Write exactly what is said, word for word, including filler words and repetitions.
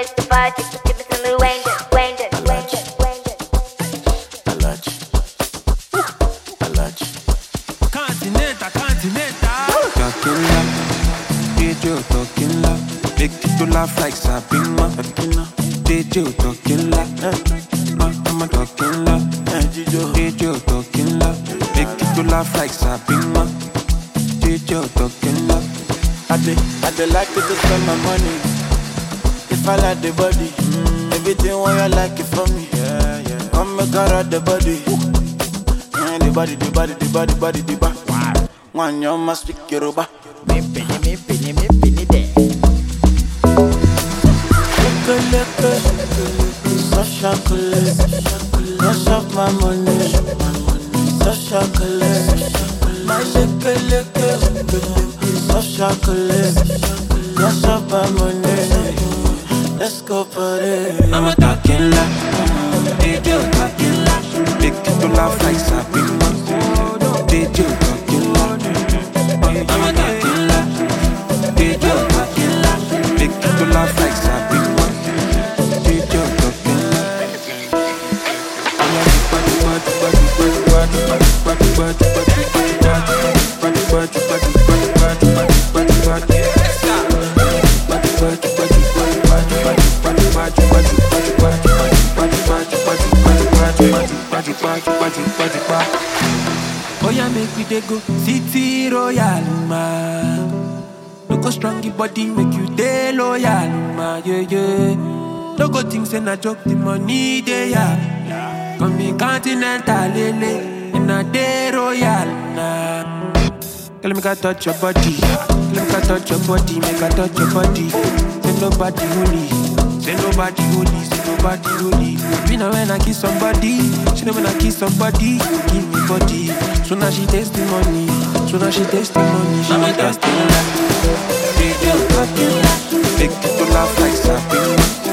it's the party. Give it to me, Wayne, Wayne, Wayne, Wayne. Alaji, Alaji. Continental, continental. Talking loud, D J talking loud. Make you laugh like Sabina. D J talking loud, I'm talking loud. D J talking loud. Make you laugh like Sabina. D J talking loud. I dey, I dey like it to spend my money. If I like the body, mm. everything what you like it from me. Yeah, yeah. Come make her ride the body. Yeah, the body, the body, the body, body, the body. Wow. One you must speak Yoruba. Me penny, me penny, me penny there. Look, look, so chocolate, rush off my money. So chocolate, my look, look, so chocolate, rush off my money. Let's go party. I'm a talking loud, D J talking loud. Make you laugh like Sabina. D J talking loud, I'm a talking loud. D J talking loud. Make you laugh like Sabina. D J talking loud. Oh yeah, make we dey go City Royal, ma. No go strong your body, make you dey loyal, ma. Yeah, yeah. No go think say na joke, the money dey yeah. Come in continental, lele, and a day royal, nah. Girl, make I touch your body. Girl, make I touch your body, make I touch your body. Say nobody holy, say nobody holy, say nobody holy. Me know when I kiss somebody, she know when I kiss somebody, give me body. So now she taste the money, so now she taste the money. She I'm a taste the talking money. loud, D J talking loud. Make you laugh like Sabina.